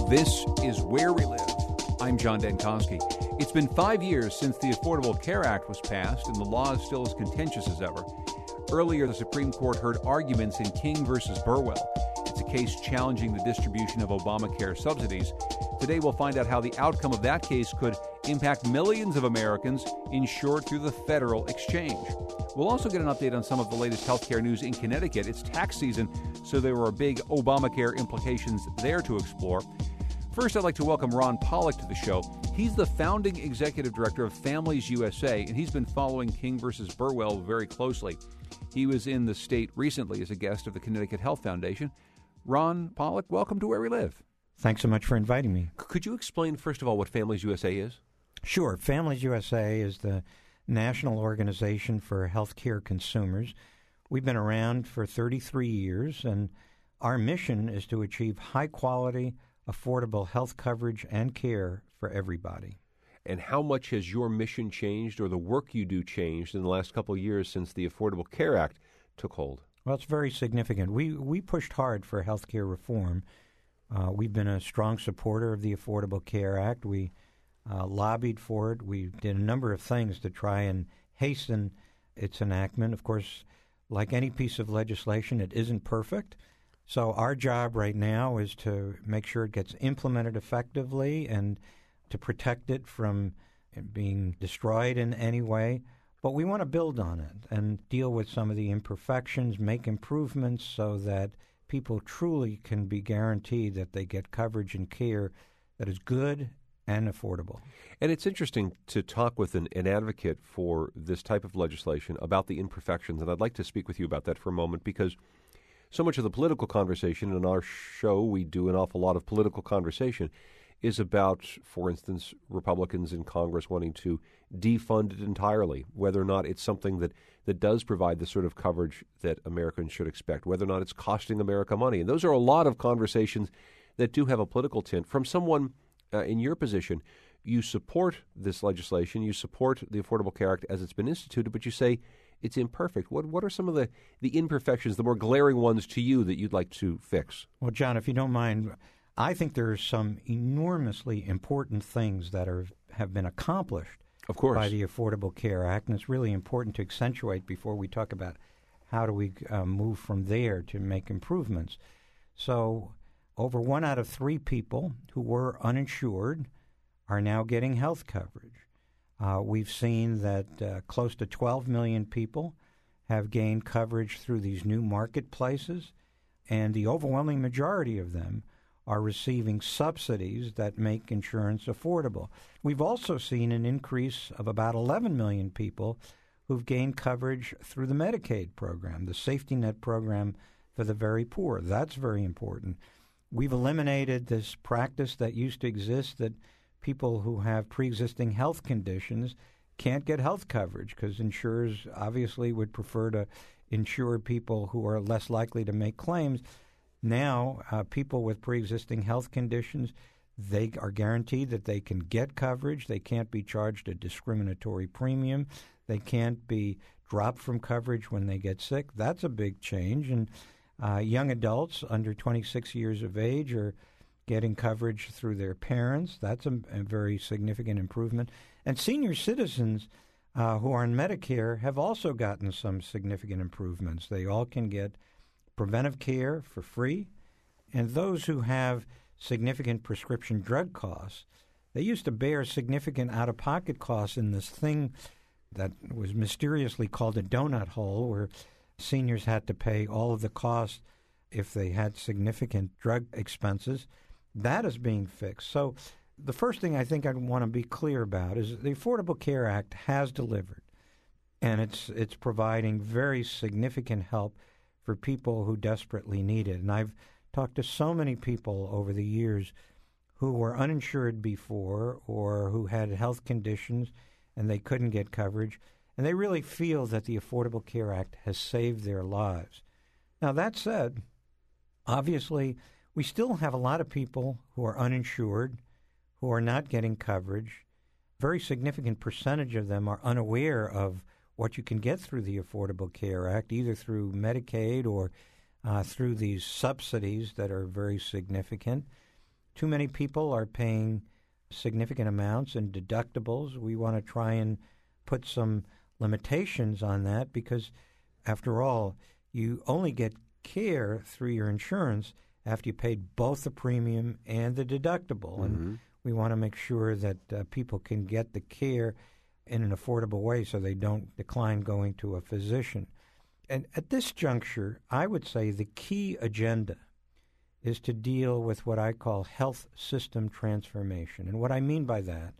This is Where We Live. I'm John Dankosky. It's been 5 years since the Affordable Care Act was passed, and the law is still as contentious as ever. Earlier, the Supreme Court heard arguments in King versus Burwell. It's a case challenging the distribution of Obamacare subsidies. Today, we'll find out how the outcome of that case could impact millions of Americans insured through the federal exchange. We'll also get an update on some of the latest healthcare news in Connecticut. It's tax season, so there were big Obamacare implications there to explore. First, I'd like to welcome Ron Pollock to the show. He's the founding executive director of Families USA, and he's been following King versus Burwell very closely. He was in the state recently as a guest of the Connecticut Health Foundation. Ron Pollock, welcome to Where We Live. Thanks so much for inviting me. Could you explain, first of all, what Families USA is? Sure. Families USA is the national organization for healthcare consumers. We've been around for 33 years, and our mission is to achieve high-quality, affordable health coverage and care for everybody. And how much has your mission changed or the work you do changed in the last couple of years since the Affordable Care Act took hold? Well, it's very significant. We pushed hard for health care reform. We've been a strong supporter of the Affordable Care Act. We lobbied for it. We did a number of things to try and hasten its enactment. Of course, like any piece of legislation, it isn't perfect. So our job right now is to make sure it gets implemented effectively and to protect it from being destroyed in any way. But we want to build on it and deal with some of the imperfections, make improvements so that people truly can be guaranteed that they get coverage and care that is good and affordable. And it's interesting to talk with an advocate for this type of legislation about the imperfections, and I'd like to speak with you about that for a moment because so much of the political conversation in our show, we do an awful lot of political conversation, is about, for instance, Republicans in Congress wanting to defund it entirely, whether or not it's something that does provide the sort of coverage that Americans should expect, whether or not it's costing America money. And those are a lot of conversations that do have a political tint. From someone in your position, you support this legislation, you support the Affordable Care Act as it's been instituted, but you say it's imperfect. What are some of the imperfections, the more glaring ones to you that you'd like to fix? Well, John, if you don't mind, I think there are some enormously important things that have been accomplished by the Affordable Care Act, and it's really important to accentuate before we talk about how do we move from there to make improvements. So over 1 out of 3 people who were uninsured are now getting health coverage. We've seen that close to 12 million people have gained coverage through these new marketplaces, and the overwhelming majority of them are receiving subsidies that make insurance affordable. We've also seen an increase of about 11 million people who've gained coverage through the Medicaid program, the safety net program for the very poor. That's very important. We've eliminated this practice that used to exist that people who have pre-existing health conditions can't get health coverage because insurers obviously would prefer to insure people who are less likely to make claims. Now, people with pre-existing health conditions, they are guaranteed that they can get coverage. They can't be charged a discriminatory premium. They can't be dropped from coverage when they get sick. That's a big change. And young adults under 26 years of age are getting coverage through their parents. That's a very significant improvement. And senior citizens who are on Medicare have also gotten some significant improvements. They all can get preventive care for free. And those who have significant prescription drug costs, they used to bear significant out-of-pocket costs in this thing that was mysteriously called a donut hole, where seniors had to pay all of the costs if they had significant drug expenses. That is being fixed. So the first thing I think I want to be clear about is the Affordable Care Act has delivered, and it's providing very significant help for people who desperately need it. And I've talked to so many people over the years who were uninsured before or who had health conditions and they couldn't get coverage, and they really feel that the Affordable Care Act has saved their lives. Now, that said, obviously, we still have a lot of people who are uninsured, who are not getting coverage. A very significant percentage of them are unaware of what you can get through the Affordable Care Act, either through Medicaid or through these subsidies that are very significant. too many people are paying significant amounts in deductibles. We want to try and put some limitations on that because, after all, you only get care through your insurance after you paid both the premium and the deductible. And we want to make sure that people can get the care in an affordable way so they don't decline going to a physician. And at this juncture, I would say the key agenda is to deal with what I call health system transformation. And what I mean by that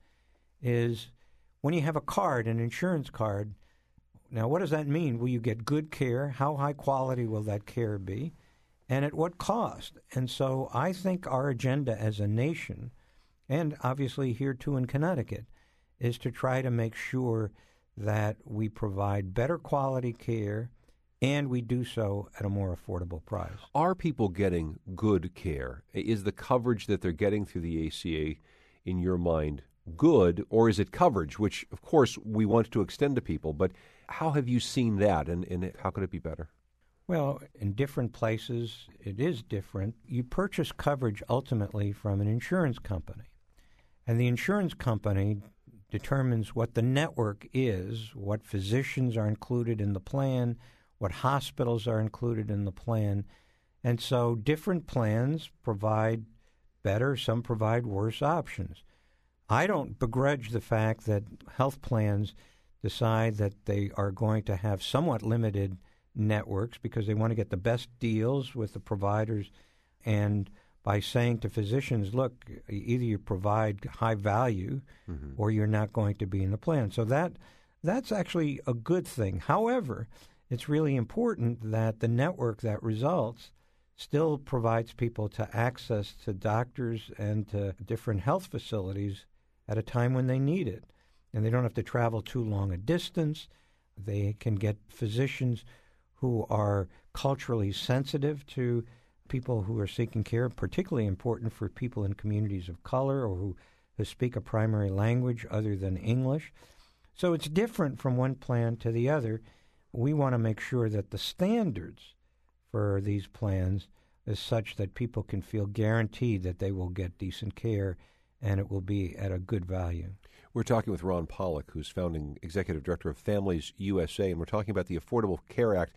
is when you have a card, an insurance card, now what does that mean? Will you get good care? How high quality will that care be? And at what cost? And so I think our agenda as a nation, and obviously here too in Connecticut, is to try to make sure that we provide better quality care and we do so at a more affordable price. Are people getting good care? Is the coverage that they're getting through the ACA, in your mind, good, or is it coverage, which, of course, we want to extend to people? But how have you seen that, and how could it be better? Well, in different places, it is different. You purchase coverage ultimately from an insurance company, and the insurance company determines what the network is, what physicians are included in the plan, what hospitals are included in the plan. And so different plans provide better, some provide worse options. I don't begrudge the fact that health plans decide that they are going to have somewhat limited networks because they want to get the best deals with the providers, and by saying to physicians, look, either you provide high value or you're not going to be in the plan. So that's actually a good thing. However, it's really important that the network that results still provides people to access to doctors and to different health facilities at a time when they need it. And they don't have to travel too long a distance. They can get physicians who are culturally sensitive to people who are seeking care, particularly important for people in communities of color or who speak a primary language other than English. So it's different from one plan to the other. We want to make sure that the standards for these plans is such that people can feel guaranteed that they will get decent care and it will be at a good value. We're talking with Ron Pollock, who's founding executive director of Families USA, and we're talking about the Affordable Care Act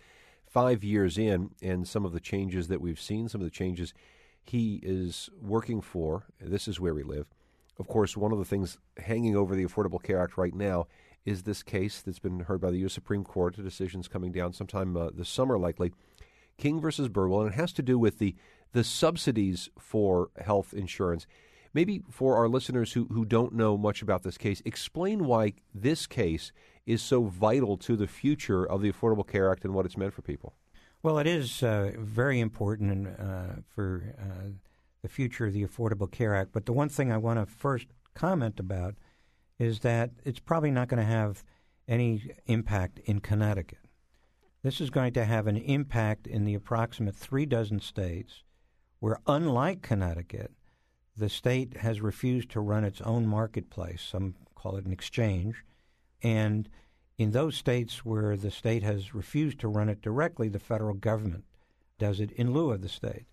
5 years in and some of the changes that we've seen, some of the changes he is working for. This is where we live. Of course, one of the things hanging over the Affordable Care Act right now is this case that's been heard by the U.S. Supreme Court. The decision's coming down sometime this summer, likely. King versus Burwell, and it has to do with the subsidies for health insurance. Maybe for our listeners who don't know much about this case, explain why this case is so vital to the future of the Affordable Care Act and what it's meant for people. Well, it is very important for the future of the Affordable Care Act. But the one thing I want to first comment about is that it's probably not going to have any impact in Connecticut. This is going to have an impact in the approximate 36 states where, unlike Connecticut, the state has refused to run its own marketplace. Some call it an exchange. And in those states where the state has refused to run it directly, the federal government does it in lieu of the state.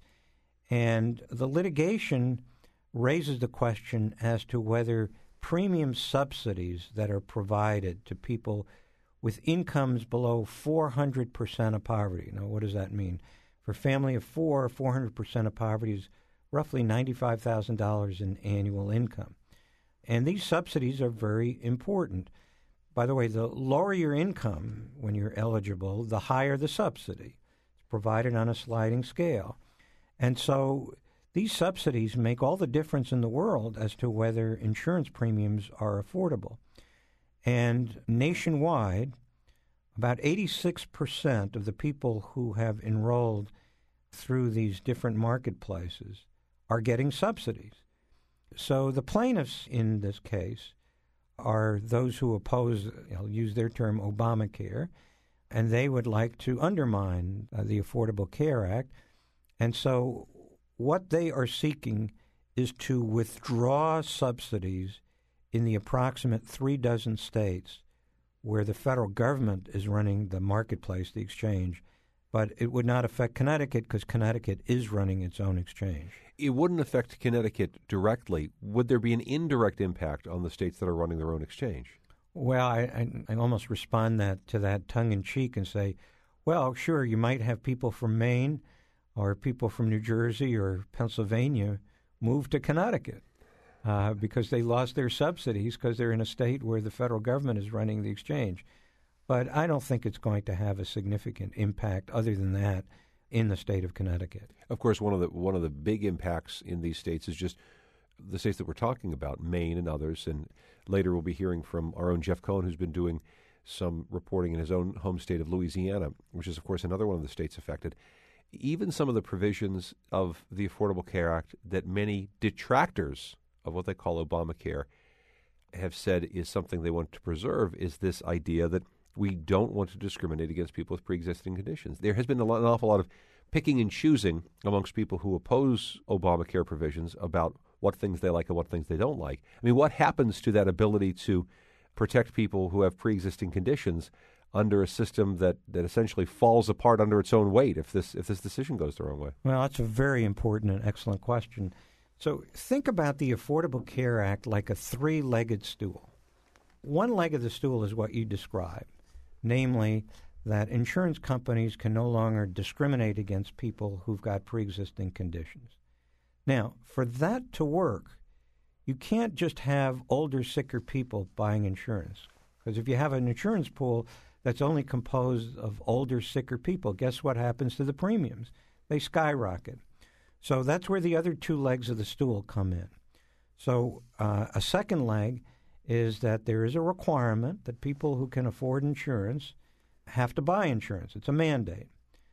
And the litigation raises the question as to whether premium subsidies that are provided to people with incomes below 400% of poverty. Now, what does that mean? For a family of four, 400% of poverty is roughly $95,000 in annual income. And these subsidies are very important. By the way, the lower your income when you're eligible, the higher the subsidy. It's provided on a sliding scale. And so these subsidies make all the difference in the world as to whether insurance premiums are affordable. And nationwide, about 86% of the people who have enrolled through these different marketplaces are getting subsidies. So the plaintiffs in this case are those who oppose, I'll use their term, Obamacare, and they would like to undermine the Affordable Care Act. And so what they are seeking is to withdraw subsidies in the approximate 36 states where the federal government is running the marketplace, the exchange, but it would not affect Connecticut because Connecticut is running its own exchange. it wouldn't affect Connecticut directly. Would there be an indirect impact on the states that are running their own exchange? Well, I almost respond to that tongue-in-cheek and say, well, sure, you might have people from Maine or people from New Jersey or Pennsylvania move to Connecticut because they lost their subsidies because they're in a state where the federal government is running the exchange. But I don't think it's going to have a significant impact other than that in the state of Connecticut. Of course, one of the big impacts in these states is just the states that we're talking about, Maine and others. And later we'll be hearing from our own Jeff Cohen, who's been doing some reporting in his own home state of Louisiana, which is, of course, another one of the states affected. Even some of the provisions of the Affordable Care Act that many detractors of what they call Obamacare have said is something they want to preserve is this idea that we don't want to discriminate against people with pre-existing conditions. There has been an awful lot of picking and choosing amongst people who oppose Obamacare provisions about what things they like and what things they don't like. I mean, what happens to that ability to protect people who have pre-existing conditions under a system that essentially falls apart under its own weight if this decision goes the wrong way? Well, that's a very important and excellent question. So think about the Affordable Care Act like a three-legged stool. One leg of the stool is what you described, namely that insurance companies can no longer discriminate against people who've got pre-existing conditions. Now, for that to work, you can't just have older, sicker people buying insurance. Because if you have an insurance pool that's only composed of older, sicker people, guess what happens to the premiums? They skyrocket. So that's where the other two legs of the stool come in. So a second leg is that there is a requirement that people who can afford insurance have to buy insurance. It's a mandate.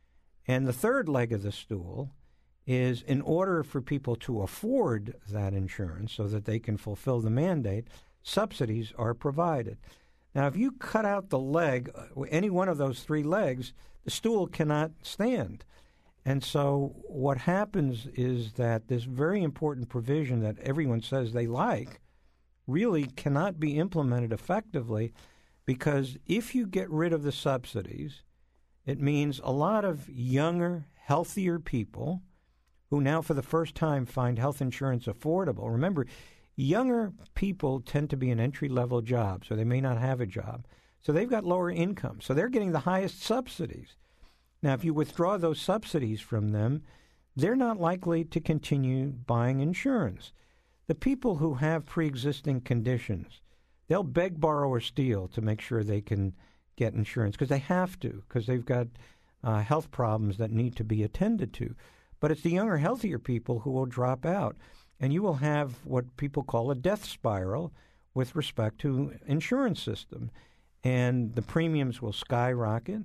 And the third leg of the stool is in order for people to afford that insurance so that they can fulfill the mandate, subsidies are provided. Now, if you cut out the leg, any one of those three legs, the stool cannot stand. And so what happens is that this very important provision that everyone says they like really cannot be implemented effectively because if you get rid of the subsidies, it means a lot of younger, healthier people who now for the first time find health insurance affordable. Remember, younger people tend to be in entry-level jobs, or they may not have a job. So they've got lower income. So they're getting the highest subsidies. Now, if you withdraw those subsidies from them, they're not likely to continue buying insurance. The people who have pre-existing conditions, they'll beg, borrow, or steal to make sure they can get insurance because they have to, because they've got health problems that need to be attended to. But it's the younger, healthier people who will drop out. And you will have what people call a death spiral with respect to insurance system. And the premiums will skyrocket.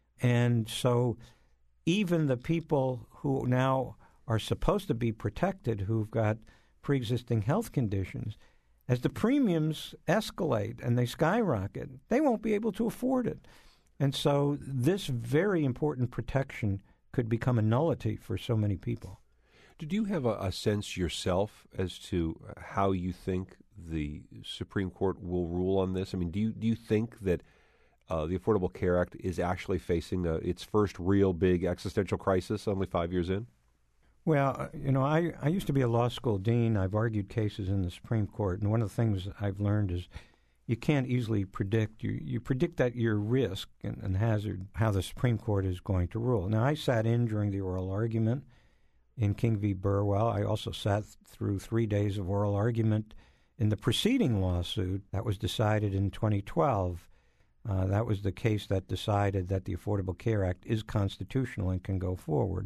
And so even the people who now are supposed to be protected, who've got pre-existing health conditions, as the premiums escalate and they skyrocket, they won't be able to afford it. And so this very important protection could become a nullity for so many people. Did you have a sense yourself as to how you think the Supreme Court will rule on this? I mean, do you think that the Affordable Care Act is actually facing its first real big existential crisis only 5 years in? Well, I used to be a law school dean. I've argued cases in the Supreme Court, and one of the things I've learned is you can't easily predict. You predict at your risk and hazard how the Supreme Court is going to rule. Now, I sat in during the oral argument in King v. Burwell. I also sat through 3 days of oral argument in the preceding lawsuit that was decided in 2012. That was the case that decided that the Affordable Care Act is constitutional and can go forward.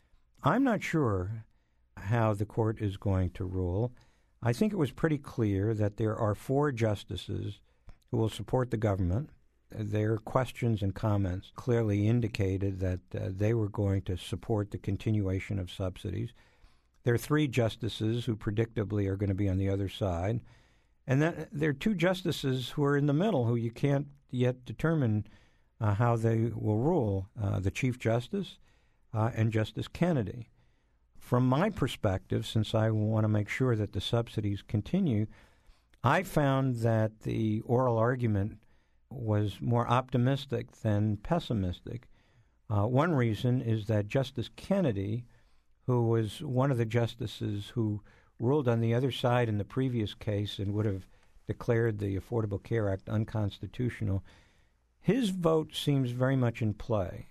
I'm not sure how the court is going to rule. I think it was pretty clear that there are 4 justices who will support the government. Their questions and comments clearly indicated that they were going to support the continuation of subsidies. There are 3 justices who predictably are going to be on the other side. And then there are 2 justices who are in the middle who you can't yet determine how they will rule, the Chief Justice and Justice Kennedy. From my perspective, since I want to make sure that the subsidies continue, I found that the oral argument was more optimistic than pessimistic. One reason is that Justice Kennedy, who was one of the justices who ruled on the other side in the previous case and would have declared the Affordable Care Act unconstitutional. His vote seems very much in play,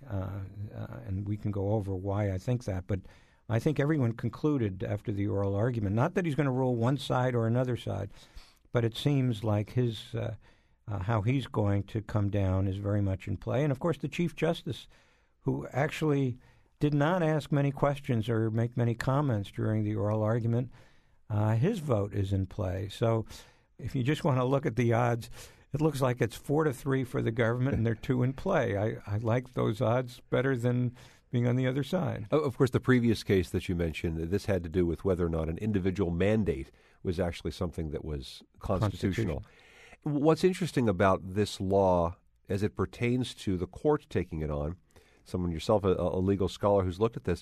and we can go over why I think that, but I think everyone concluded after the oral argument, not that he's going to rule one side or another side, but it seems like his how he's going to come down is very much in play. And, of course, the Chief Justice, who actually did not ask many questions or make many comments during the oral argument, his vote is in play. So if you just want to look at the odds, it looks like it's 4-3 for the government, and they're 2 in play. I like those odds better than being on the other side. Of course, the previous case that you mentioned, this had to do with whether or not an individual mandate was actually something that was constitutional. What's interesting about this law as it pertains to the court taking it on, someone yourself, a legal scholar who's looked at this,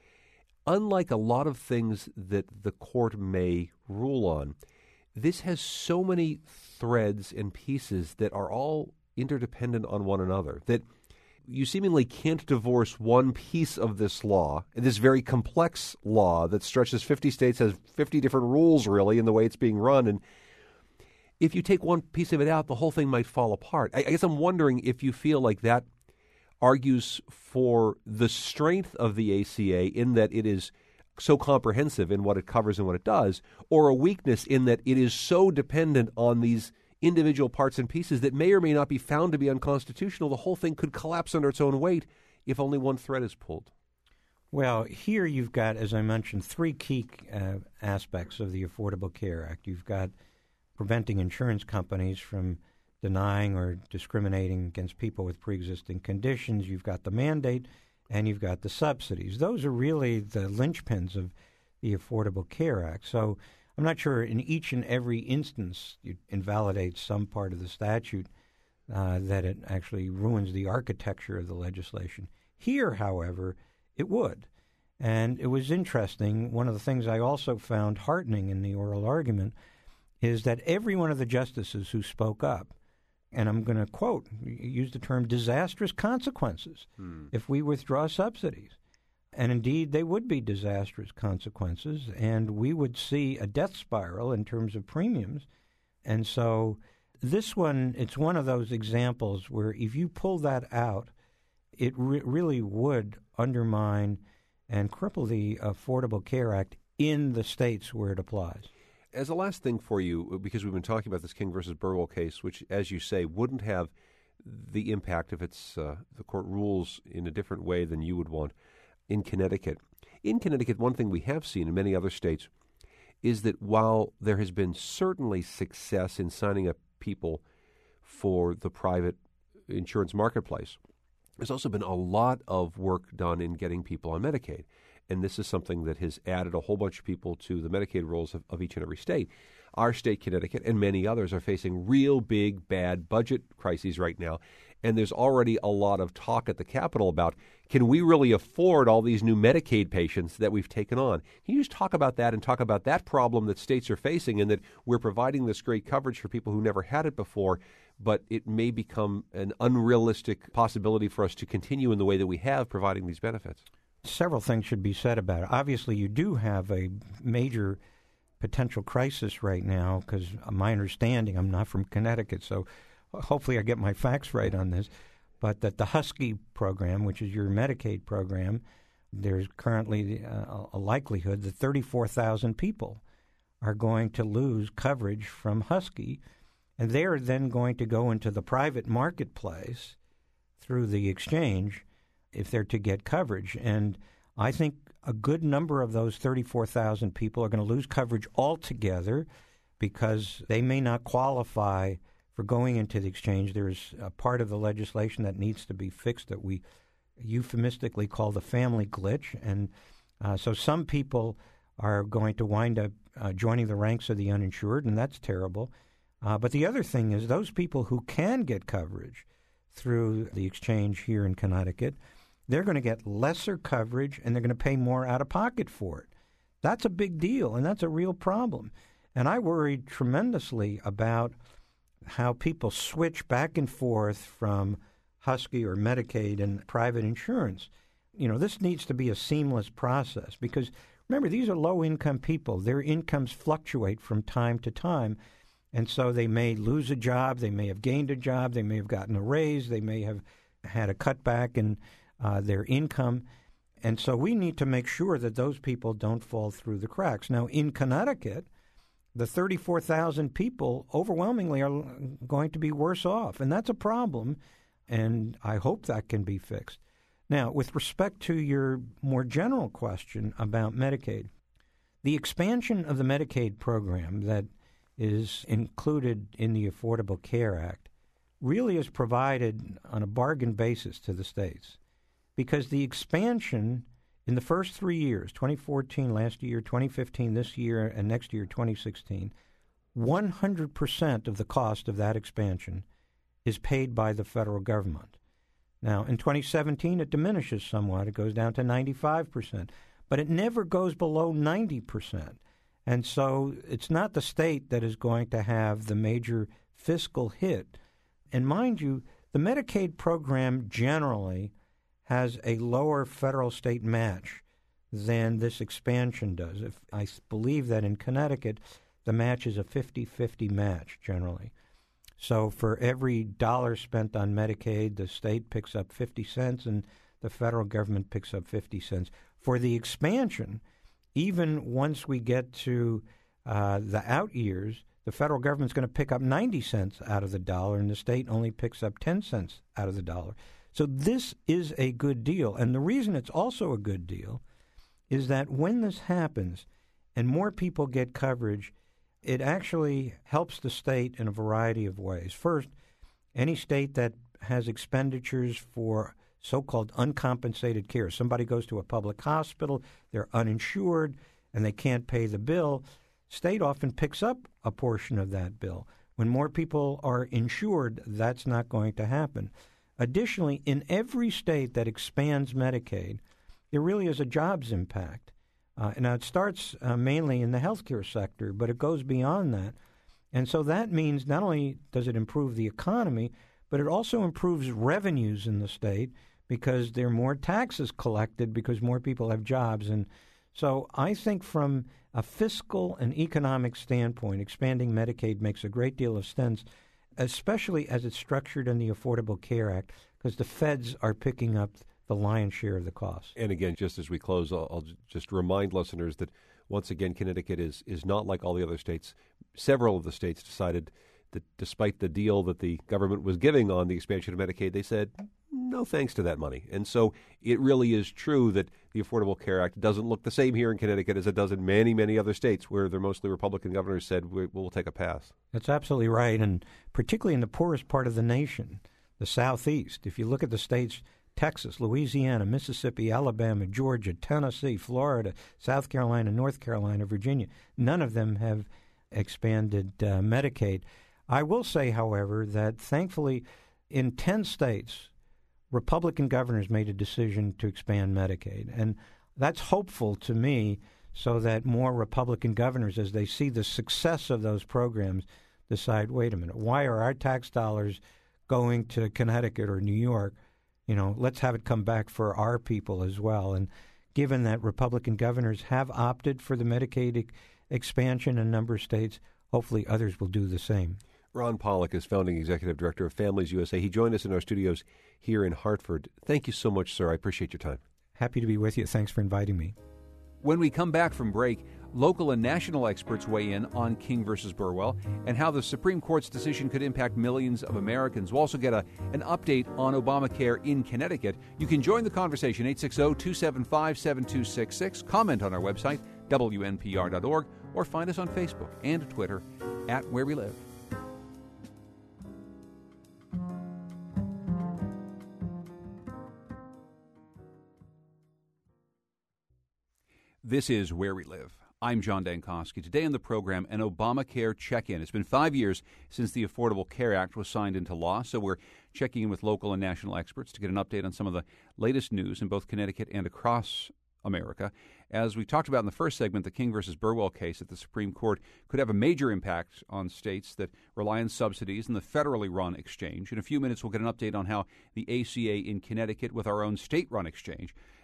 unlike a lot of things that the court may rule on, this has so many threads and pieces that are all interdependent on one another, that you seemingly can't divorce one piece of this law, this very complex law that stretches 50 states, has 50 different rules, really, in the way it's being run. And if you take one piece of it out, the whole thing might fall apart. I guess I'm wondering if you feel like that argues for the strength of the ACA in that it is so comprehensive in what it covers and what it does, or a weakness in that it is so dependent on these individual parts and pieces that may or may not be found to be unconstitutional. The whole thing could collapse under its own weight if only one thread is pulled. Well, here you've got, as I mentioned, 3 key aspects of the Affordable Care Act. You've got preventing insurance companies from denying or discriminating against people with pre-existing conditions. You've got the mandate, and you've got the subsidies. Those are really the linchpins of the Affordable Care Act. So I'm not sure in each and every instance you invalidate some part of the statute that it actually ruins the architecture of the legislation. Here, however, it would. And it was interesting. One of the things I also found heartening in the oral argument is that every one of the justices who spoke up, and I'm going to quote, use the term disastrous consequences if we withdraw subsidies. And indeed, they would be disastrous consequences, and we would see a death spiral in terms of premiums. And so this one, it's one of those examples where if you pull that out, it really would undermine and cripple the Affordable Care Act in the states where it applies. As a last thing for you, because we've been talking about this King versus Burwell case, which, as you say, wouldn't have the impact if it's the court rules in a different way than you would want in Connecticut. In Connecticut, one thing we have seen in many other states is that while there has been certainly success in signing up people for the private insurance marketplace, there's also been a lot of work done in getting people on Medicaid. And this is something that has added a whole bunch of people to the Medicaid rolls of each and every state. Our state, Connecticut, and many others are facing real big, bad budget crises right now. And there's already a lot of talk at the Capitol about, can we really afford all these new Medicaid patients that we've taken on? Can you just talk about that and talk about that problem that states are facing, and that we're providing this great coverage for people who never had it before, but it may become an unrealistic possibility for us to continue in the way that we have providing these benefits? Several things should be said about it. Obviously, you do have a major potential crisis right now, because my understanding, I'm not from Connecticut, so hopefully I get my facts right on this, but that the Husky program, which is your Medicaid program, there's currently a likelihood that 34,000 people are going to lose coverage from Husky, and they're then going to go into the private marketplace through the exchange if they're to get coverage. And I think a good number of those 34,000 people are going to lose coverage altogether because they may not qualify for going into the exchange. There's a part of the legislation that needs to be fixed that we euphemistically call the family glitch. And so some people are going to wind up joining the ranks of the uninsured, and that's terrible. But the other thing is those people who can get coverage through the exchange here in Connecticut, they're going to get lesser coverage, and they're going to pay more out of pocket for it. That's a big deal, and that's a real problem. And I worried tremendously about how people switch back and forth from Husky or Medicaid and private insurance. this needs to be a seamless process because, remember, these are low-income people. Their incomes fluctuate from time to time, and so they may lose a job, they may have gained a job, they may have gotten a raise, they may have had a cutback in their income. And so we need to make sure that those people don't fall through the cracks. Now, in Connecticut, the 34,000 people overwhelmingly are going to be worse off, and that's a problem, and I hope that can be fixed. Now, with respect to your more general question about Medicaid, the expansion of the Medicaid program that is included in the Affordable Care Act really is provided on a bargain basis to the states because the expansion in the first 3 years, 2014, last year, 2015, this year, and next year, 2016, 100% of the cost of that expansion is paid by the federal government. Now, in 2017, it diminishes somewhat. It goes down to 95%, but it never goes below 90%. And so it's not the state that is going to have the major fiscal hit. And mind you, the Medicaid program generally has a lower federal-state match than this expansion does. I believe that in Connecticut, the match is a 50-50 match generally. So for every dollar spent on Medicaid, the state picks up 50 cents and the federal government picks up 50 cents. For the expansion, even once we get to the out years, the federal government's going to pick up 90 cents out of the dollar and the state only picks up 10 cents out of the dollar. So this is a good deal. And the reason it's also a good deal is that when this happens and more people get coverage, it actually helps the state in a variety of ways. First, any state that has expenditures for so-called uncompensated care. Somebody goes to a public hospital, they're uninsured, and they can't pay the bill. State often picks up a portion of that bill. When more people are insured, that's not going to happen. Additionally, in every state that expands Medicaid, there really is a jobs impact. Now, it starts mainly in the healthcare sector, but it goes beyond that. And so that means not only does it improve the economy, but it also improves revenues in the state because there are more taxes collected because more people have jobs. And so I think from a fiscal and economic standpoint, expanding Medicaid makes a great deal of sense, especially as it's structured in the Affordable Care Act, because the feds are picking up the lion's share of the cost. And again, just as we close, I'll just remind listeners that, once again, Connecticut is not like all the other states. Several of the states decided that despite the deal that the government was giving on the expansion of Medicaid, they said, no thanks to that money. And so it really is true that the Affordable Care Act doesn't look the same here in Connecticut as it does in many, many other states where they're mostly Republican governors said, we'll take a pass. That's absolutely right. And particularly in the poorest part of the nation, the Southeast, if you look at the states, Texas, Louisiana, Mississippi, Alabama, Georgia, Tennessee, Florida, South Carolina, North Carolina, Virginia, none of them have expanded Medicaid. I will say, however, that thankfully in 10 states, Republican governors made a decision to expand Medicaid. And that's hopeful to me so that more Republican governors, as they see the success of those programs, decide, wait a minute, why are our tax dollars going to Connecticut or New York? Let's have it come back for our people as well. And given that Republican governors have opted for the Medicaid expansion in a number of states, hopefully others will do the same. Ron Pollock is founding executive director of Families USA. He joined us in our studios here in Hartford. Thank you so much, sir. I appreciate your time. Happy to be with you. Thanks for inviting me. When we come back from break, local and national experts weigh in on King versus Burwell and how the Supreme Court's decision could impact millions of Americans. We'll also get an update on Obamacare in Connecticut. You can join the conversation, 860-275-7266. Comment on our website, WNPR.org, or find us on Facebook and Twitter @WhereWeLive. This is Where We Live. I'm John Dankosky. Today on the program, an Obamacare check-in. It's been 5 years since the Affordable Care Act was signed into law, so we're checking in with local and national experts to get an update on some of the latest news in both Connecticut and across America. As we talked about in the first segment, the King versus Burwell case at the Supreme Court could have a major impact on states that rely on subsidies and the federally run exchange. In a few minutes, we'll get an update on how the ACA in Connecticut with our own state-run exchange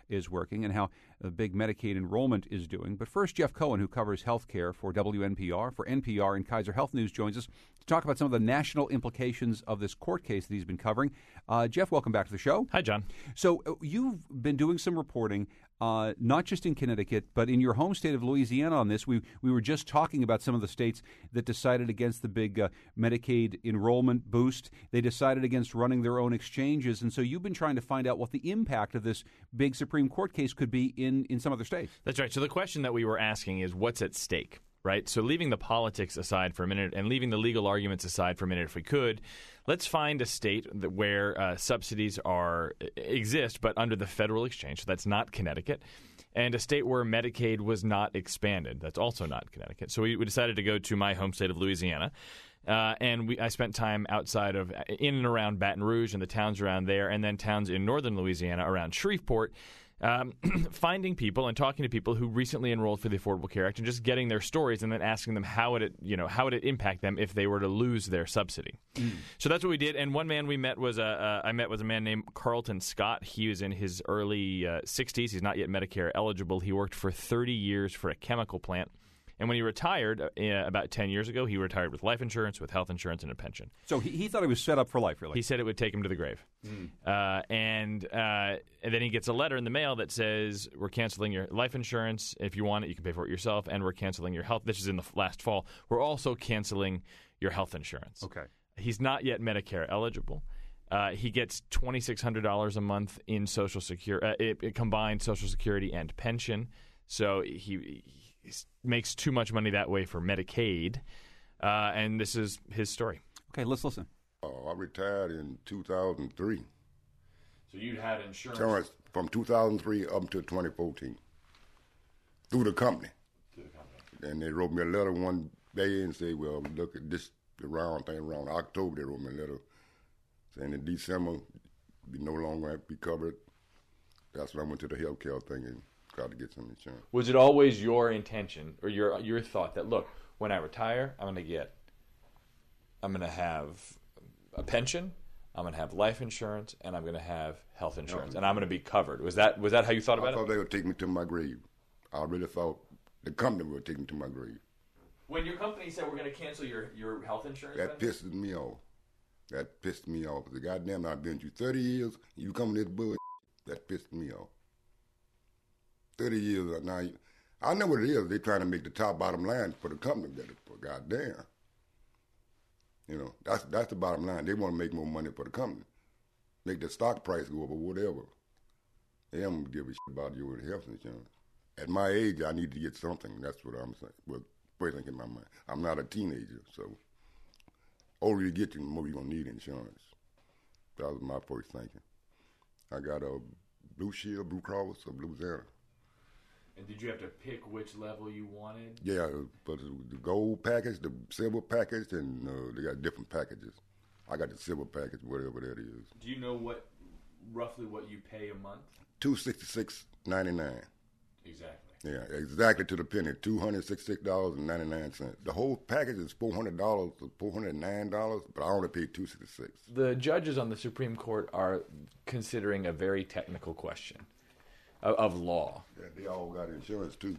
is working and how the big Medicaid enrollment is doing. But first, Jeff Cohen, who covers healthcare for WNPR, for NPR and Kaiser Health News, joins us to talk about some of the national implications of this court case that he's been covering. Jeff, welcome back to the show. Hi, John. So you've been doing some reporting, not just in Connecticut, but in your home state of Louisiana on this. We were just talking about some of the states that decided against the big Medicaid enrollment boost. They decided against running their own exchanges. And so you've been trying to find out what the impact of this big Supreme Court case could be in some other states. That's right. So the question that we were asking is what's at stake, right? So leaving the politics aside for a minute and leaving the legal arguments aside for a minute if we could, let's find a state where subsidies exist but under the federal exchange. So that's not Connecticut. And a state where Medicaid was not expanded. That's also not Connecticut. So we decided to go to my home state of Louisiana. And I spent time in and around Baton Rouge and the towns around there, and then towns in northern Louisiana around Shreveport, finding people and talking to people who recently enrolled for the Affordable Care Act and just getting their stories and then asking them how would it impact them if they were to lose their subsidy. So that's what we did. And one man we met was a man named Carlton Scott. He was in his early 60s. He's not yet Medicare eligible. He worked for 30 years for a chemical plant. And when he retired about 10 years ago, he retired with life insurance, with health insurance, and a pension. So he thought he was set up for life, really. He said it would take him to the grave. And then he gets a letter in the mail that says, we're canceling your life insurance. If you want it, you can pay for it yourself. And we're canceling your health. This is in the last fall. We're also canceling your health insurance. Okay. He's not yet Medicare eligible. He gets $2,600 a month in Social Security, combined Social Security and pension. So he makes too much money that way for Medicaid, and this is his story. Okay, let's listen. I retired in 2003. So you'd had insurance? Insurance from 2003 up to 2014 through the company. And they wrote me a letter one day and said, well, look at this around October. They wrote me a letter saying in December, we no longer have to be covered. That's when I went to the health care thing and tried to get some insurance. Was it always your intention or your thought that, look, when I retire, I'm going to have a pension, I'm going to have life insurance, and I'm going to have health insurance, and I'm going to be covered? Was that how you thought about it? I thought they would take me to my grave. I really thought the company would take me to my grave. When your company said we're going to cancel your health insurance, that pissed me off. That pissed me off. The goddamn, I've been through 30 years, you come to this bullshit, that pissed me off. 30 years now. I know what it is. They're trying to make the top bottom line for the company better. For goddamn, that's the bottom line. They want to make more money for the company, make the stock price go up or whatever. They don't give a shit about your health insurance. At my age, I need to get something. That's what I'm saying. Well, first thing in my mind, I'm not a teenager, so older you get, the more you're gonna need insurance. That was my first thinking. I got a Blue Shield, Blue Cross, or Blue Zero. And did you have to pick which level you wanted? Yeah, but the gold package, the silver package, and they got different packages. I got the silver package, whatever that is. Do you know roughly what you pay a month? $266.99. Exactly. Yeah, exactly to the penny. $266.99. The whole package is $400 or $409, but I only paid $266. The judges on the Supreme Court are considering a very technical question of law. Yeah, they all got insurance too.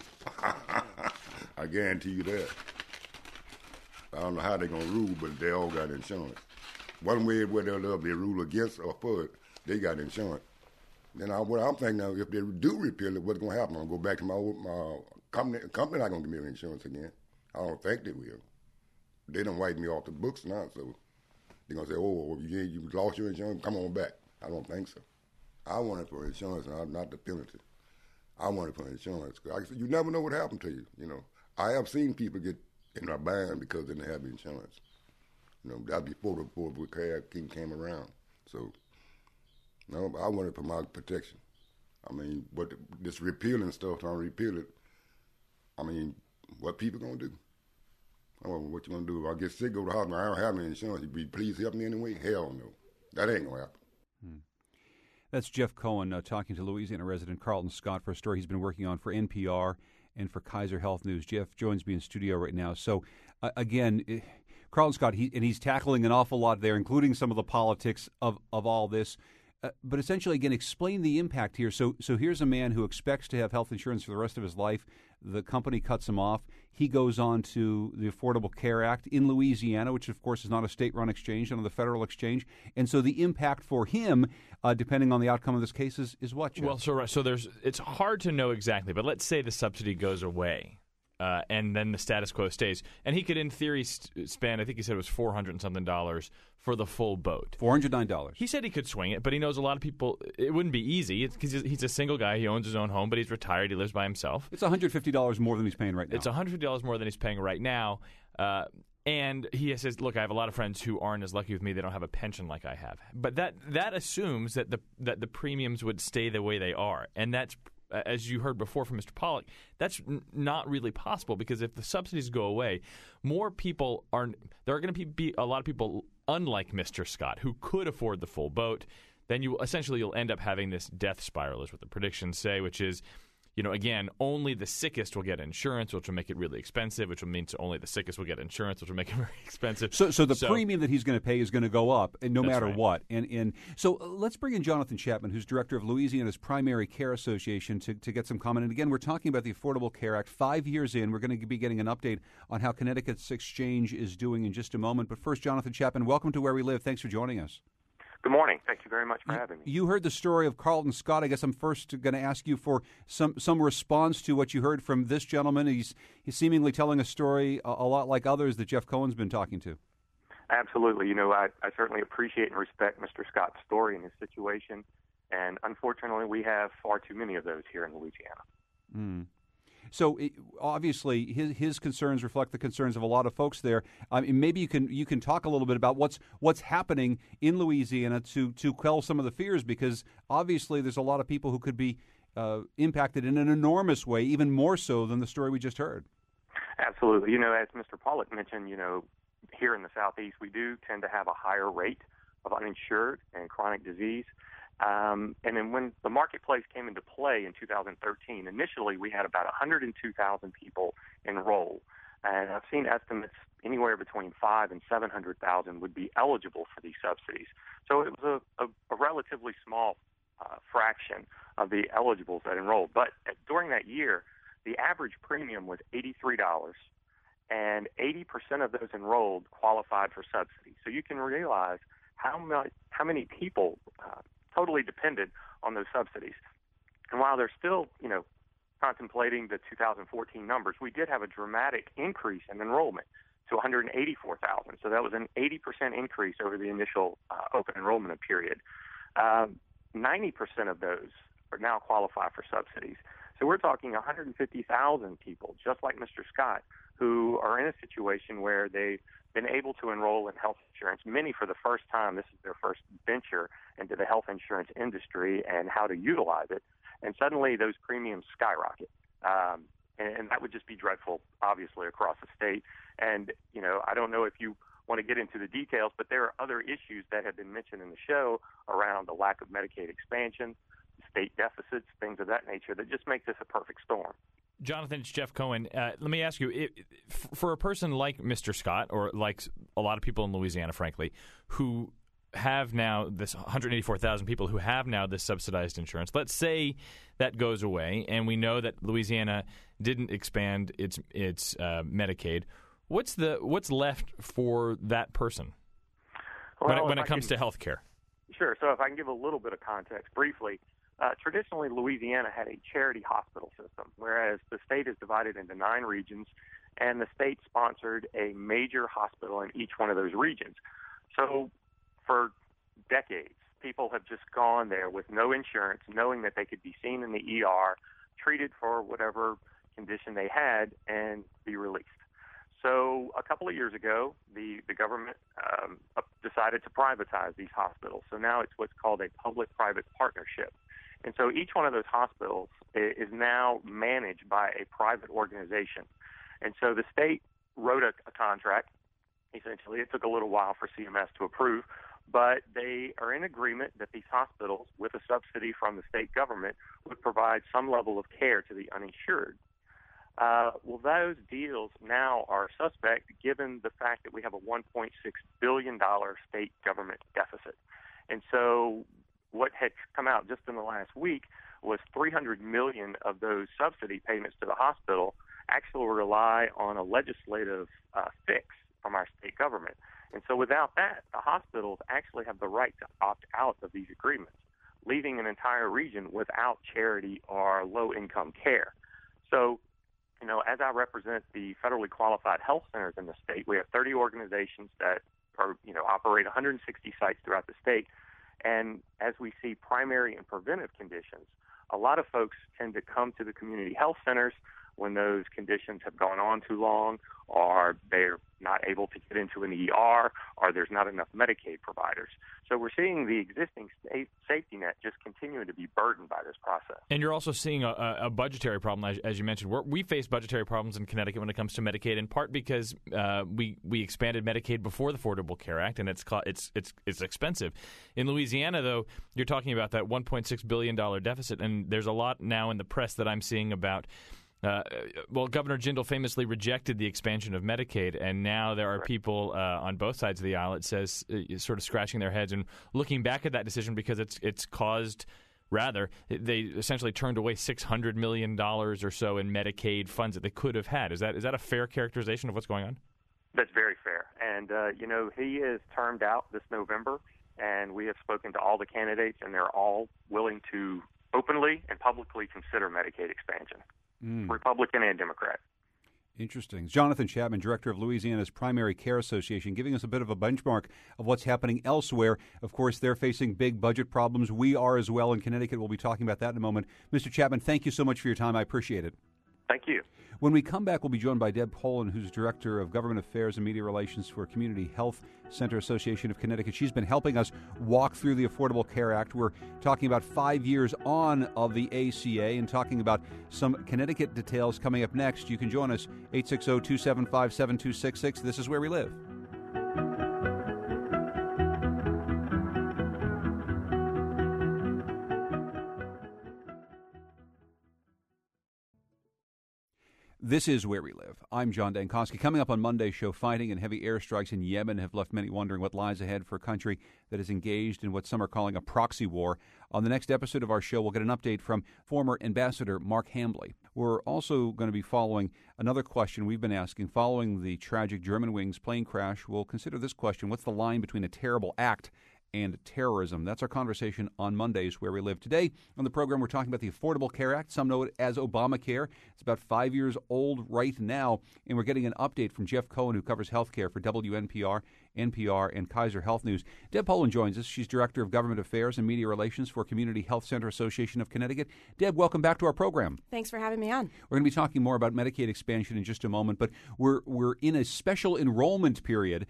I guarantee you that. I don't know how they're gonna rule, but they all got insurance. One way or the other, they rule against or for it, they got insurance. Then what I'm thinking now, if they do repeal it, what's gonna happen? I'm gonna go back to my company. The company not gonna give me insurance again. I don't think they will. They done wipe me off the books now, so they're gonna say, "Oh, you lost your insurance. Come on back." I don't think so. I want it for insurance, and not the penalty. I want it for insurance. You never know what happened to you. I have seen people get in a bind because they didn't have insurance. That before the Affordable Care came around. So, no, I want it for my protection. I mean, but this repealing stuff, trying to repeal it, I mean, what people gonna do? I don't know what you gonna do. If I get sick, go to the hospital, I don't have any insurance. You please help me anyway? Hell no. That ain't gonna happen. That's Jeff Cohen talking to Louisiana resident Carlton Scott for a story he's been working on for NPR and for Kaiser Health News. Jeff joins me in studio right now. So, again, Carlton Scott, he's tackling an awful lot there, including some of the politics of all this. But essentially, again, explain the impact here. So here's a man who expects to have health insurance for the rest of his life. The company cuts him off. He goes on to the Affordable Care Act in Louisiana, which, of course, is not a state-run exchange, under the federal exchange. And so the impact for him, depending on the outcome of this case, is what, Jeff? Well, so it's hard to know exactly, but let's say the subsidy goes away. And then the status quo stays. And he could, in theory, spend, I think he said it was $400 and something for the full boat. $409. He said he could swing it, but he knows a lot of people, it wouldn't be easy because he's a single guy. He owns his own home, but he's retired. He lives by himself. It's $150 more than he's paying right now. It's $150 more than he's paying right now. And he says, look, I have a lot of friends who aren't as lucky with me. They don't have a pension like I have. But that assumes that the premiums would stay the way they are. And that's, as you heard before from Mr. Pollack, that's not really possible because if the subsidies go away, more people there are going to be a lot of people unlike Mr. Scott who could afford the full boat. Then you'll end up having this death spiral is what the predictions say, which is, again, only the sickest will get insurance, which will make it really expensive, which will mean only the sickest will get insurance, which will make it very expensive. So the premium that he's going to pay is going to go up, no matter right. what. And so let's bring in Jonathan Chapman, who's director of Louisiana's Primary Care Association, to get some comment. And again, we're talking about the Affordable Care Act. 5 years in, we're going to be getting an update on how Connecticut's exchange is doing in just a moment. But first, Jonathan Chapman, welcome to Where We Live. Thanks for joining us. Good morning. Thank you very much for having me. You heard the story of Carlton Scott. I guess I'm first going to ask you for some response to what you heard from this gentleman. He's seemingly telling a story a lot like others that Jeff Cohen's been talking to. Absolutely. I certainly appreciate and respect Mr. Scott's story and his situation. And unfortunately, we have far too many of those here in Louisiana. Mm. So obviously, his concerns reflect the concerns of a lot of folks there. Maybe you can talk a little bit about what's happening in Louisiana to quell some of the fears, because obviously there's a lot of people who could be impacted in an enormous way, even more so than the story we just heard. Absolutely. As Mr. Pollack mentioned, here in the Southeast, we do tend to have a higher rate of uninsured and chronic disease. And then when the marketplace came into play in 2013, initially we had about 102,000 people enroll. And I've seen estimates anywhere between 500,000 and 700,000 would be eligible for these subsidies. So it was a relatively small fraction of the eligibles that enrolled. But during that year, the average premium was $83, and 80% of those enrolled qualified for subsidies. So you can realize how many people totally depended on those subsidies. And while they're still, contemplating the 2014 numbers, we did have a dramatic increase in enrollment to 184,000. So that was an 80% increase over the initial open enrollment period. 90% of those are now qualify for subsidies. So we're talking 150,000 people, just like Mr. Scott, who are in a situation where they've been able to enroll in health insurance, many for the first time. This is their first venture into the health insurance industry and how to utilize it. And suddenly those premiums skyrocket. And that would just be dreadful, obviously, across the state. And, I don't know if you want to get into the details, but there are other issues that have been mentioned in the show around the lack of Medicaid expansion, state deficits, things of that nature that just make this a perfect storm. Jonathan, it's Jeff Cohen. Let me ask you, for a person like Mr. Scott, or like a lot of people in Louisiana, frankly, who have now this 184,000 people who have now this subsidized insurance, let's say that goes away, and we know that Louisiana didn't expand its Medicaid. What's left for that person when it comes to health care? Sure. So if I can give a little bit of context briefly, traditionally Louisiana had a charity hospital system, whereas the state is divided into 9 regions, and the state sponsored a major hospital in each one of those regions. So for decades, people have just gone there with no insurance, knowing that they could be seen in the ER, treated for whatever condition they had, and be released. So a couple of years ago, the government decided to privatize these hospitals. So now it's what's called a public-private partnership. And so each one of those hospitals is now managed by a private organization. And so the state wrote a contract. Essentially, it took a little while for CMS to approve, but they are in agreement that these hospitals, with a subsidy from the state government, would provide some level of care to the uninsured. Well, those deals now are suspect given the fact that we have a $1.6 billion state government deficit. And so what had come out just in the last week was $300 million of those subsidy payments to the hospital actually rely on a legislative fix from our state government. And so without that, the hospitals actually have the right to opt out of these agreements, leaving an entire region without charity or low-income care. So, as I represent the federally qualified health centers in the state, we have 30 organizations that operate 160 sites throughout the state. And as we see primary and preventive conditions, a lot of folks tend to come to the community health centers when those conditions have gone on too long, or they're not able to get into an ER, or there's not enough Medicaid providers. So we're seeing the existing safety net just continuing to be burdened by this process. And you're also seeing a budgetary problem, as you mentioned. We face budgetary problems in Connecticut when it comes to Medicaid, in part because we expanded Medicaid before the Affordable Care Act, and it's expensive. In Louisiana, though, you're talking about that $1.6 billion deficit, and there's a lot now in the press that I'm seeing about Governor Jindal famously rejected the expansion of Medicaid, and now there are people on both sides of the aisle, it says, sort of scratching their heads and looking back at that decision because it's caused, they essentially turned away $600 million or so in Medicaid funds that they could have had. Is that a fair characterization of what's going on? That's very fair. And, he is termed out this November, and we have spoken to all the candidates, and they're all willing to openly and publicly consider Medicaid expansion. Republican and Democrat. Interesting. Jonathan Chapman, director of Louisiana's Primary Care Association, giving us a bit of a benchmark of what's happening elsewhere. Of course, they're facing big budget problems. We are as well in Connecticut. We'll be talking about that in a moment. Mr. Chapman, thank you so much for your time. I appreciate it. Thank you. When we come back, we'll be joined by Deb Poland, who's Director of Government Affairs and Media Relations for Community Health Center Association of Connecticut. She's been helping us walk through the Affordable Care Act. We're talking about 5 years on of the ACA and talking about some Connecticut details coming up next. You can join us, 860-275-7266. This is Where We Live. This is Where We Live. I'm John Dankosky. Coming up on Monday's show, fighting and heavy airstrikes in Yemen have left many wondering what lies ahead for a country that is engaged in what some are calling a proxy war. On the next episode of our show, we'll get an update from former Ambassador Mark Hambley. We're also going to be following another question we've been asking following the tragic Germanwings plane crash. We'll consider this question: what's the line between a terrible act and terrorism? That's our conversation on Mondays Where We Live. Today on the program, we're talking about the Affordable Care Act. Some know it as Obamacare. It's about 5 years old right now, and we're getting an update from Jeff Cohen, who covers healthcare for WNPR, NPR, and Kaiser Health News. Deb Poland joins us. She's Director of Government Affairs and Media Relations for Community Health Center Association of Connecticut. Deb, welcome back to our program. Thanks for having me on. We're going to be talking more about Medicaid expansion in just a moment, but we're in a special enrollment period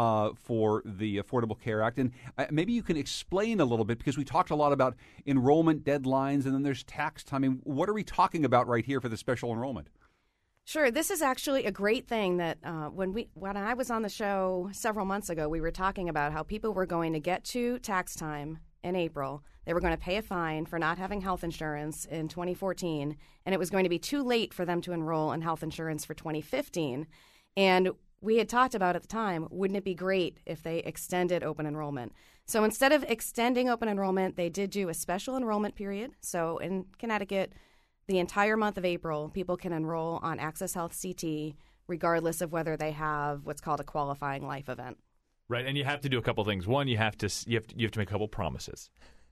for the Affordable Care Act, and maybe you can explain a little bit, because we talked a lot about enrollment deadlines, and then there's tax time. I mean, what are we talking about right here for the special enrollment? Sure. This is actually a great thing that when I was on the show several months ago, we were talking about how people were going to get to tax time in April. They were going to pay a fine for not having health insurance in 2014, and it was going to be too late for them to enroll in health insurance for 2015. And we had talked about at the time, wouldn't it be great if they extended open enrollment? So instead of extending open enrollment, they did do a special enrollment period. So in Connecticut, the entire month of April, people can enroll on Access Health CT regardless of whether they have what's called a qualifying life event. Right, and you have to do a couple things. One, you have to make a couple promises.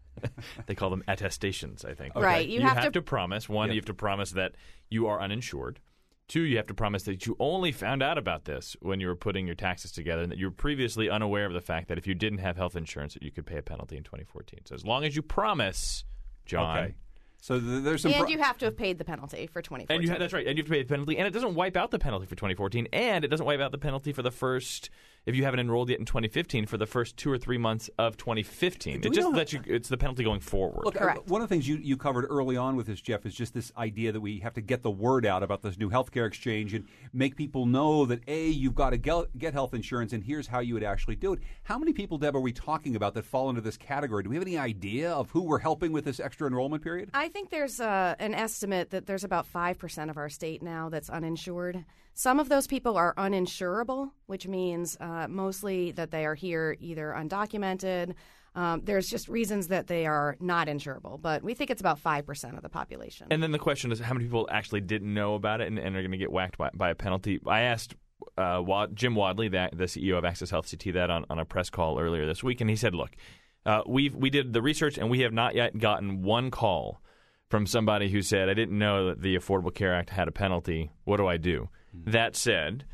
They call them attestations, I think. Okay. Right. You have to promise. One, you have to promise that you are uninsured. Two, you have to promise that you only found out about this when you were putting your taxes together, and that you were previously unaware of the fact that if you didn't have health insurance, that you could pay a penalty in 2014. So as long as you promise, John. Okay. So there's some and you have to have paid the penalty for 2014. And that's right. And you have to pay the penalty. And it doesn't wipe out the penalty for 2014. And it doesn't wipe out the penalty for the first, if you haven't enrolled yet in 2015, for the first 2 or 3 months of 2015. It just lets you, it's the penalty going forward. Look, correct. One of the things you covered early on with this, Jeff, is just this idea that we have to get the word out about this new healthcare exchange and make people know that, A, you've got to get health insurance, and here's how you would actually do it. How many people, Deb, are we talking about that fall into this category? Do we have any idea of who we're helping with this extra enrollment period? I think there's an estimate that there's about 5% of our state now that's uninsured. Some of those people are uninsurable, which means mostly that they are here either undocumented, There's just reasons that they are not insurable, but we think it's about 5% of the population. And then the question is how many people actually didn't know about it and are going to get whacked by a penalty. I asked Jim Wadley, the CEO of Access Health CT, that on a press call earlier this week, and he said, look, we did the research and we have not yet gotten one call from somebody who said, I didn't know that the Affordable Care Act had a penalty. What do I do? Mm-hmm. That said,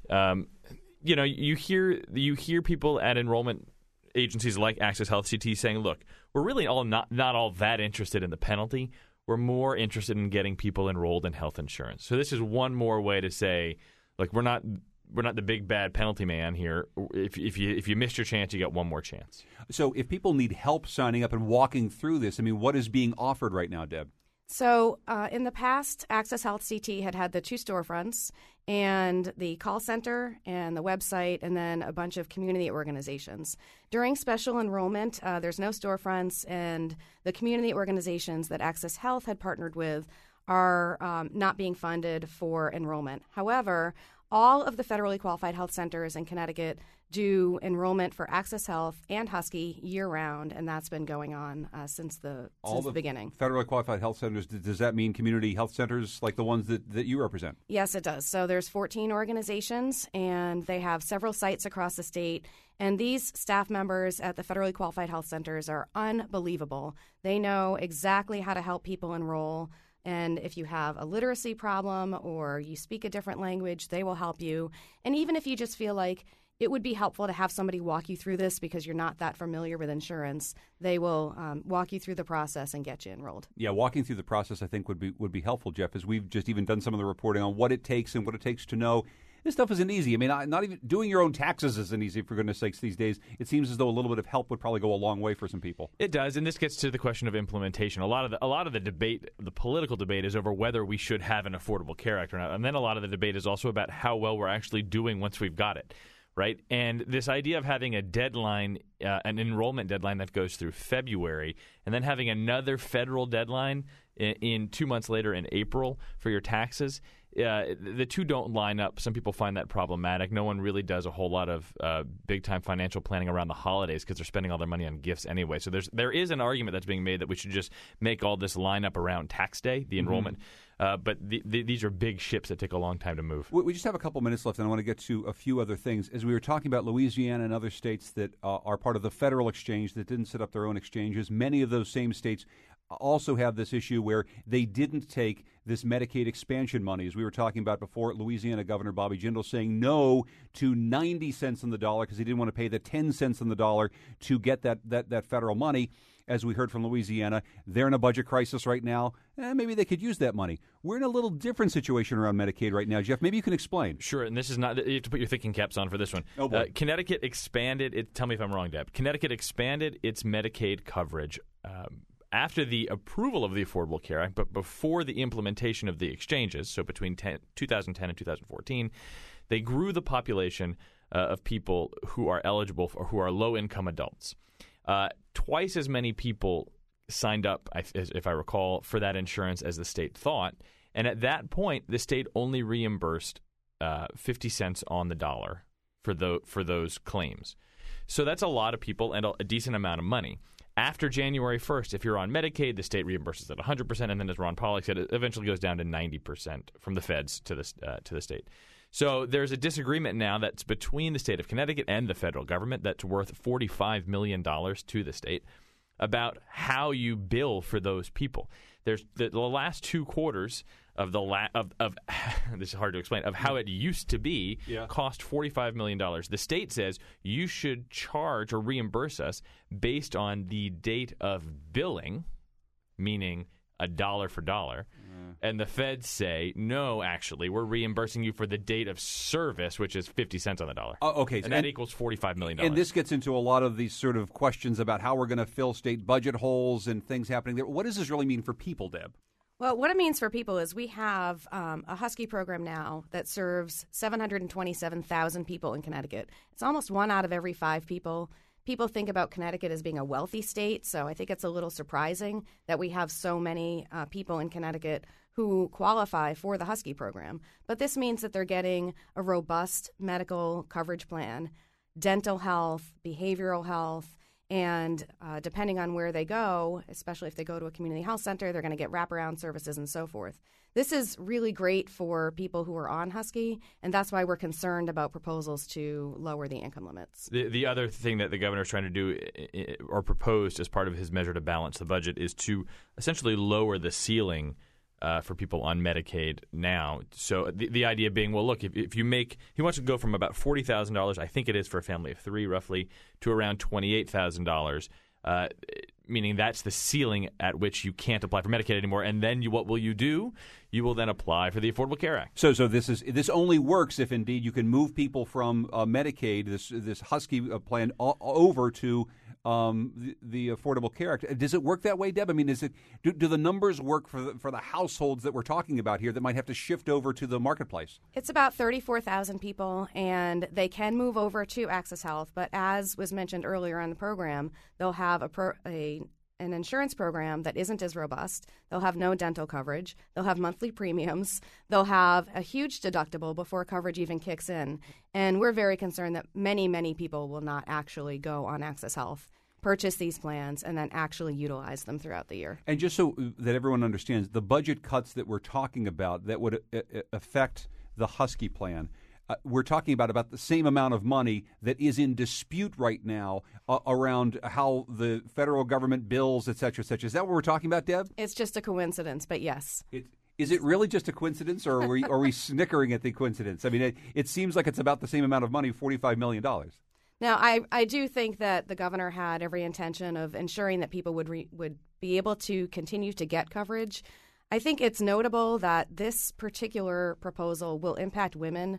you hear people at enrollment agencies like Access Health CT saying, look, we're really not all that interested in the penalty. We're more interested in getting people enrolled in health insurance. So this is one more way to say, like, we're not the big bad penalty man here. If you missed your chance, you got one more chance. So if people need help signing up and walking through this, I mean, what is being offered right now, Deb? So in the past, Access Health CT had the 2 storefronts and the call center and the website and then a bunch of community organizations. During special enrollment, there's no storefronts, and the community organizations that Access Health had partnered with are not being funded for enrollment. However, all of the federally qualified health centers in Connecticut do enrollment for Access Health and Husky year-round, and that's been going on since the beginning. Federally qualified health centers, does that mean community health centers like the ones that you represent? Yes, it does. So there's 14 organizations, and they have several sites across the state. And these staff members at the federally qualified health centers are unbelievable. They know exactly how to help people enroll. And if you have a literacy problem or you speak a different language, they will help you. And even if you just feel like it would be helpful to have somebody walk you through this because you're not that familiar with insurance, they will walk you throrough the process and get you enrolled. Yeah, walking through the process I think would be helpful, Jeff, as we've just even done some of the reporting on what it takes and what it takes to know. This stuff isn't easy. I mean, not even doing your own taxes isn't easy, for goodness sakes, these days. It seems as though a little bit of help would probably go a long way for some people. It does, and this gets to the question of implementation. A lot of the debate, the political debate, is over whether we should have an Affordable Care Act or not. And then a lot of the debate is also about how well we're actually doing once we've got it, right? And this idea of having a deadline, an enrollment deadline that goes through February, and then having another federal deadline in 2 months later in April for your taxes, the two don't line up. Some people find that problematic. No one really does a whole lot of big-time financial planning around the holidays because they're spending all their money on gifts anyway. So there is an argument that's being made that we should just make all this line up around tax day, the enrollment. But these are big ships that take a long time to move. We just have a couple minutes left, and I want to get to a few other things. As we were talking about Louisiana and other states that are part of the federal exchange that didn't set up their own exchanges, many of those same states also have this issue where they didn't take this Medicaid expansion money. As we were talking about before, Louisiana Governor Bobby Jindal saying no to 90 cents on the dollar because he didn't want to pay the 10 cents on the dollar to get that federal money. As we heard from Louisiana, they're in a budget crisis right now. Maybe they could use that money. We're in a little different situation around Medicaid right now. Jeff, maybe you can explain. Sure, and this is not – you have to put your thinking caps on for this one. Oh, boy. Connecticut expanded – tell me if I'm wrong, Deb. Connecticut expanded its Medicaid coverage after the approval of the Affordable Care Act, but before the implementation of the exchanges, so between 2010 and 2014, they grew the population of people who are eligible or who are low-income adults. Twice as many people signed up, if I recall, for that insurance as the state thought. And at that point, the state only reimbursed 50 cents on the dollar for those claims. So that's a lot of people and a decent amount of money. After January 1st, if you're on Medicaid, the state reimburses at 100%, and then as Ron Pollack said, it eventually goes down to 90% from the feds to the state. So there's a disagreement now that's between the state of Connecticut and the federal government that's worth $45 million to the state about how you bill for those people. There's the last 2 quarters of this is hard to explain, of how it used to be, cost $45 million. The state says you should charge or reimburse us based on the date of billing, meaning a dollar for dollar. And the feds say, no, actually, we're reimbursing you for the date of service, which is 50 cents on the dollar. Okay. And that equals $45 million. And this gets into a lot of these sort of questions about how we're going to fill state budget holes and things happening there. What does this really mean for people, Deb? Well, what it means for people is we have a Husky program now that serves 727,000 people in Connecticut. It's almost 1 out of every 5 people. People think about Connecticut as being a wealthy state, so I think it's a little surprising that we have so many people in Connecticut who qualify for the Husky program. But this means that they're getting a robust medical coverage plan, dental health, behavioral health, And depending on where they go, especially if they go to a community health center, they're going to get wraparound services and so forth. This is really great for people who are on Husky, and that's why we're concerned about proposals to lower the income limits. The other thing that the governor is trying to do or proposed as part of his measure to balance the budget is to essentially lower the ceiling for people on Medicaid now. So the idea being, well, look, if you make – he wants to go from about $40,000, I think it is for a family of three roughly, to around $28,000, meaning that's the ceiling at which you can't apply for Medicaid anymore. And then what will you do? You will then apply for the Affordable Care Act. So this only works if indeed you can move people from Medicaid, this Husky plan, over to the Affordable Care Act. Does it work that way, Deb? I mean, do the numbers work for the households that we're talking about here that might have to shift over to the marketplace? It's about 34,000 people, and they can move over to Access Health. But as was mentioned earlier on the program, they'll have an insurance program that isn't as robust. They'll have no dental coverage. They'll have monthly premiums. They'll have a huge deductible before coverage even kicks in. And we're very concerned that many, many people will not actually go on Access Health, purchase these plans, and then actually utilize them throughout the year. And just so that everyone understands, the budget cuts that we're talking about that would affect the Husky plan, we're talking about the same amount of money that is in dispute right now around how the federal government bills, et cetera, et cetera. Is that what we're talking about, Deb? It's just a coincidence, but yes. Is it really just a coincidence, or are we snickering at the coincidence? I mean, it seems like it's about the same amount of money, $45 million. Now, I do think that the governor had every intention of ensuring that people would be able to continue to get coverage. I think it's notable that this particular proposal will impact women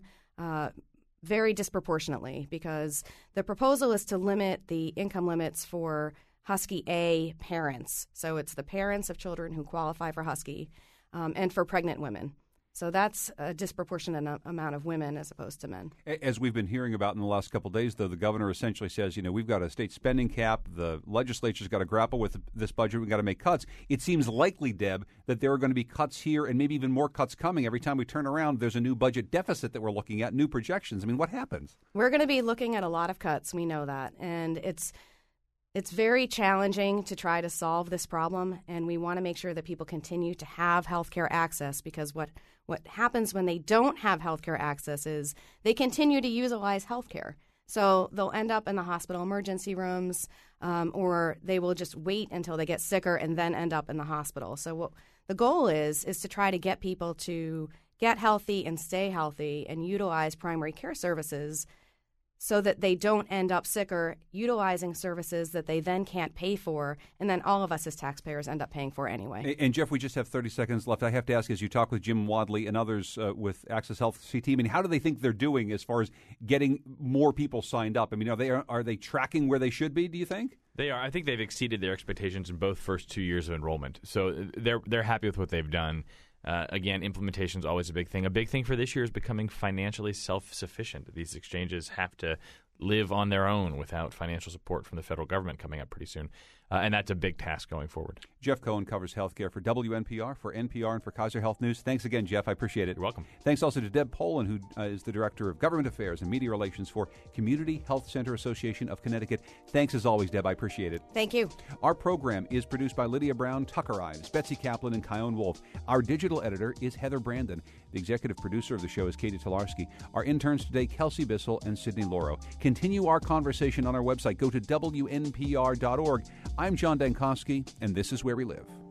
very disproportionately, because the proposal is to limit the income limits for Husky A parents. So it's the parents of children who qualify for Husky and for pregnant women. So that's a disproportionate amount of women as opposed to men. As we've been hearing about in the last couple of days, though, the governor essentially says, we've got a state spending cap. The legislature's got to grapple with this budget. We've got to make cuts. It seems likely, Deb, that there are going to be cuts here and maybe even more cuts coming. Every time we turn around, there's a new budget deficit that we're looking at, new projections. I mean, what happens? We're going to be looking at a lot of cuts. We know that. And it's very challenging to try to solve this problem, and we want to make sure that people continue to have health care access, because what happens when they don't have health care access is they continue to utilize health care. So they'll end up in the hospital emergency rooms, or they will just wait until they get sicker and then end up in the hospital. So what the goal is to try to get people to get healthy and stay healthy and utilize primary care services so that they don't end up sicker, utilizing services that they then can't pay for, and then all of us as taxpayers end up paying for anyway. And, Jeff, we just have 30 seconds left. I have to ask, as you talk with Jim Wadley and others with Access Health CT, I mean, how do they think they're doing as far as getting more people signed up? I mean, are they tracking where they should be, do you think? They are. I think they've exceeded their expectations in both first 2 years of enrollment. So they're happy with what they've done. Again, implementation is always a big thing. A big thing for this year is becoming financially self-sufficient. These exchanges have to live on their own without financial support from the federal government coming up pretty soon. And that's a big task going forward. Jeff Cohen covers healthcare for WNPR, for NPR, and for Kaiser Health News. Thanks again, Jeff. I appreciate it. You're welcome. Thanks also to Deb Poland, who is the Director of Government Affairs and Media Relations for Community Health Center Association of Connecticut. Thanks as always, Deb. I appreciate it. Thank you. Our program is produced by Lydia Brown, Tucker Ives, Betsy Kaplan, and Kyone Wolf. Our digital editor is Heather Brandon. The executive producer of the show is Katie Tolarski. Our interns today, Kelsey Bissell and Sydney Loro. Continue our conversation on our website. Go to WNPR.org. I'm John Dankosky, and this is Where We Live.